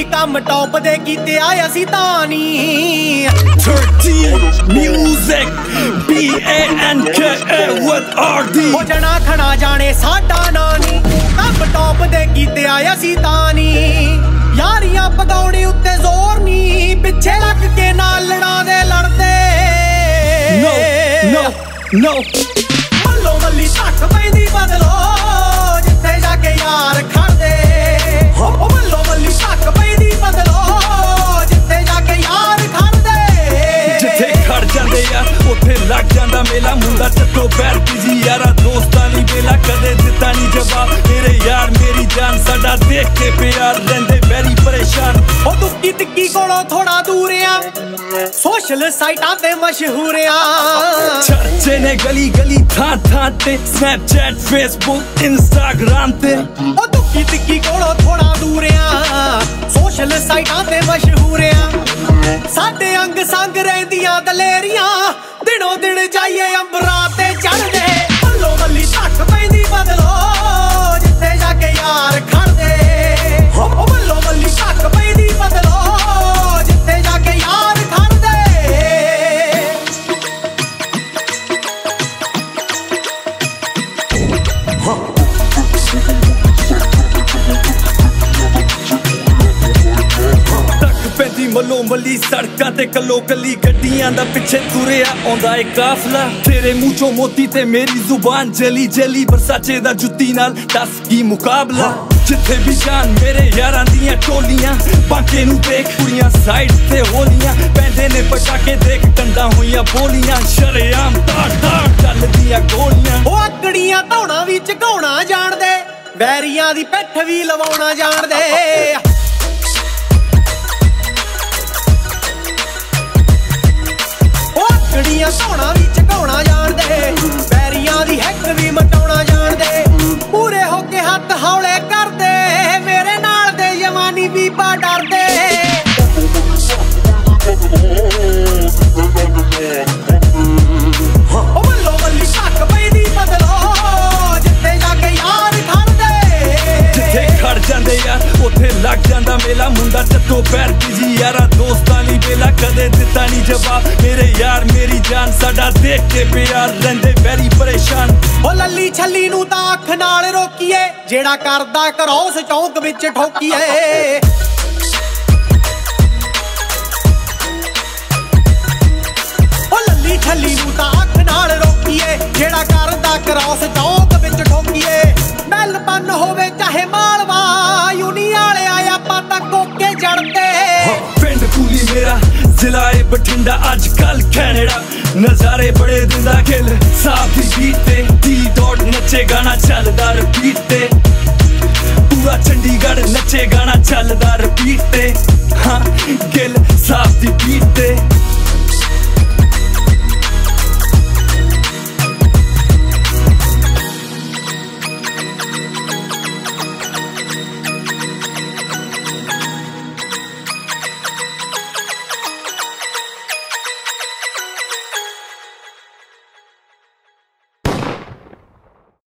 ਕੰਮ ਟੌਪ ਦੇ ਕੀਤੇ ਆਏ ਅਸੀਂ ਤਾਂ ਨੀ 13 music BANKA what are these ਹੋ ਜਣਾ ਖਣਾ ਜਾਣੇ ਸਾਡਾ ਨਾਂ ਨੀ ਕੰਮ ਟੌਪ ਦੇ ਕੀਤੇ ਆਏ ਅਸੀਂ ਤਾਂ ਨੀ ਯਾਰੀਆਂ ਪਗਾਉਣੇ ਉੱਤੇ ਜ਼ੋਰ ਨੀ ਪਿੱਛੇ ਲੱਗ ਕੇ ਨਾਲ ਲੜਾਂ ਦੇ ਲੜਦੇ no ਮੱਲੋ ਮੱਲੀ ਢੱਕ ਪੈਂਦੀ ਬਦਲੋ ਜਿੱਥੇ ਜਾ ਕੇ ਯਾਰ ਖੜਦੇ ਉਹ ਮੱਲੋ ਮੱਲੀ ਢੱਕ ਪੈਂਦੀ ਬਦਲੋ ਜਿੱਥੇ ਜਾ ਕੇ ਯਾਰ ਖੜਦੇ ਜਿੱਥੇ ਖੜ ਜਾਂਦੇ ਯਾਰ ਉੱਥੇ ਲੱਗ ਜਾਂਦਾ ਮੇਲਾ ਮੁੰਡਾ ਚੱਟੋ ਪੈਰ ਜੀ ਯਾਰਾ ਦੋਸਤਾਂ ਲਈ ਵੇਲਾ ਕਦੇ ਦਿੱਤਾ ਨਹੀਂ ਜਵਾਬ ਮੇਰੇ ਯਾਰ ਮੇਰੀ ਜਾਨ ਸਾਡਾ ਦੇਖ ਕੇ ਪਿਆਰ ਰਹਿੰਦੇ ਵੈਰੀ ਪਰੇਸ਼ਾਨ ਉਹ ਦੁੱਕੀ ਤਿੱਕੀ ਕੋਲੋਂ ਥੋੜਾ ਦੂਰ ਆ ਸੋਸ਼ਲ ਸਾਈਟਾਂ ਤੇ ਮਸ਼ਹੂਰ ਆ ਚਰਚੇ ਨੇ ਗਲੀ ਗਲੀ ਥਾਂ ਥਾਂ ਤੇ ਸਨੈਪਚੈਟ ਫੇਸਬੁੱਕ ਇੰਸਟਾਗ੍ਰਾਮ ਤੇ ਉਹ ਦੁੱਕੀ ਤਿੱਕੀ ਕੋਲੋਂ ਥੋੜਾ ਦੂਰ ਆ ਸੋਸ਼ਲ ਸਾਈਟਾਂ ਤੇ ਮਸ਼ਹੂਰ ਆ ਸਾਡੇ ਅੰਗ ਸੰਗ ਰਹਿੰਦੀਆਂ ਦਲੇਰੀਆਂ ਦਿਨੋਂ ਦਿਨ ਜਾਈਏ ਅੰਬਰਾਂ ਤੇ ਚੜ੍ਹਦੇ ਮੱਲੋ ਮੱਲੀ ਢੱਕ ਪੈਂਦੀ ਬਦਲੋ ਜਿੱਥੇ ਜਾ ਕੇ ਯਾਰ ਖੜਦੇ ਉਹ ਮੱਲੋ ਮੱਲੀ ਢੱਕ ਪੈਂਦੀ ਬਦਲੋ ਜਿੱਥੇ ਜਾ ਕੇ ਯਾਰ ਖੜਦੇ ਪੈਂਦੀ ਮੱਲੋ ਮੱਲੀ ਸੜਕਾਂ ਤੇ ਕੱਲੋ ਕੱਲੀ ਗੱਡੀਆਂ ਦਾ ਪਿੱਛੇ ਤੁਰਿਆ ਆਉਂਦਾ ਏ ਕਾਫਲਾ ਤੇਰੇ ਮੂੰਹ ਚੋਂ ਮੋਤੀ ਤੇ ਮੇਰੀ ਜ਼ੁਬਾਨ ਜਲੀ ਜਲੀ ਵਰਸਾਚੇ ਦਾ ਜੁੱਤੀ ਨਾਲ ਦੱਸ ਕੀ ਮੁਕਾਬਲਾ ਜਿੱਥੇ ਵੀ ਜਾਣ ਮੇਰੇ ਯਾਰਾਂ ਦੀਆਂ ਟੋਲੀਆਂ ਬਾਂਕੇ ਨੂੰ ਦੇਖ ਕੁੜੀਆਂ ਸਾਈਡ ਤੇ ਹੋਲੀਆਂ ਪੈਂਦੇ ਨੇ ਪਟਾਕੇ ਦੇਖ ਕੰਡਾ ਹੋਈਆਂ ਬੋਲੀਆਂ ਸ਼ਰੇਆਮ ਤਾੜ ਚੱਲਦੀਆਂ ਗੋਲੀਆਂ ਉਹ ਆਕੜੀਆਂ ਧੌਣਾ ਵੀ ਝਗਾਉਣਾ ਜਾਣਦੇ ਵੈਰੀਆਂ ਦੀ ਪਿੱਠ ਵੀ ਲਵਾਉਣਾ ਜਾਣਦੇ ਆਕੜੀਆਂ ਧੌਣਾ ਵੀ ਝਗਾਉਣਾ ਜਾਣਦੇ ਵੈਰੀਆਂ ਦੀ ਹੈਕ ਵੀ ਮਟਾਉਣਾ ਜਾਣਦੇ ਪੂਰੇ ਹੋ ਕੇ ਹੱਥ ਹੌਲੇ ਕਰਦੇ ਮੇਰੇ ਨਾਲ ਦੇ ਜਵਾਨੀ ਬੀਬਾ ਡਰਦੇ ਉਹ ਮੱਲੋ ਮੱਲੀ ਢੱਕ ਪੈਂਦੀ ਬਦਲੋ ਜਿੱਥੇ ਜਾ ਕੇ ਯਾਰ ਖੜਦੇ ਜਿੱਥੇ ਖੜ ਜਾਂਦੇ ਯਾਰ ਉੱਥੇ ਲੱਗ ਜਾਂਦਾ ਮੇਲਾ ਮੁੰਡਾ ਚੱਟੋ ਪੈਰ ਜੀ ਯਾਰਾ ਦੋਸਤਾਂ ਲਈ ਵੇਲਾ ਕਦੇ ਦਿੱਤਾ ਨਹੀਂ ਜਵਾਬ ਮੇਰੇ ਯਾਰ ਮੇਰੀ ਜਾਨ ਸਾਡਾ ਦੇਖ ਕੇ ਪਿਆਰ ਰਹਿੰਦੇ ਵੈਰੀ ਪਰੇਸ਼ਾਨ ਉਹ ਲੱਲੀ ਛੱਲੀ ਨੂੰ ਤਾਂ ਅੱਖ ਨਾਲ ਰੋਕੀਏ ਜਿਹੜਾ ਕਰਦਾ ਕਰੋਸ ਚੌਂਕ ਵਿੱਚ ਠੋਕੀਏ ਉਹ ਲੱਲੀ ਛੱਲੀ ਨੂੰ ਤਾਂ ਅੱਖ ਨਾਲ ਰੋਕੀਏ ਜਿਹੜਾ ਕਰਦਾ ਕਰੋਸ ਚੌਂਕ ਵਿੱਚ ਠੋਕੀਏ ਮੈਲ ਬੰਨ ਹੋਵੇ ਚਾਹੇ ਮਾਲਵਾ ਯੂਨੀ ਵਾਲਿਆ ਆਪਾਂ ਤਾਂ ਕੋਕੇ ਜੜਦੇ ਪਿੰਡ ਕੂਲੀ ਮੇਰਾ ਜ਼ਿਲ੍ਹਾ ਏ ਬਠਿੰਡਾ ਅੱਜ ਕੱਲ ਕੈਨੇਡਾ ਨਜ਼ਾਰੇ ਬੜੇ ਦਿੰਦਾ ਖਿਲ ਸਾਫ ਦੀ ਬੀਟ ਤੇ D.Dot ਨੱਚੇ ਗਾਣਾ ਚੱਲਦਾ ਰਿਪੀਟ ਤੇ ਪੂਰਾ ਚੰਡੀਗੜ੍ਹ ਨੱਚੇ ਗਾਣਾ ਚੱਲਦਾ ਰਿਪੀਟ ਤੇ ਹਾਂ ਗਿੱਲ ਸਾਫ ਦੀ ਬੀਟ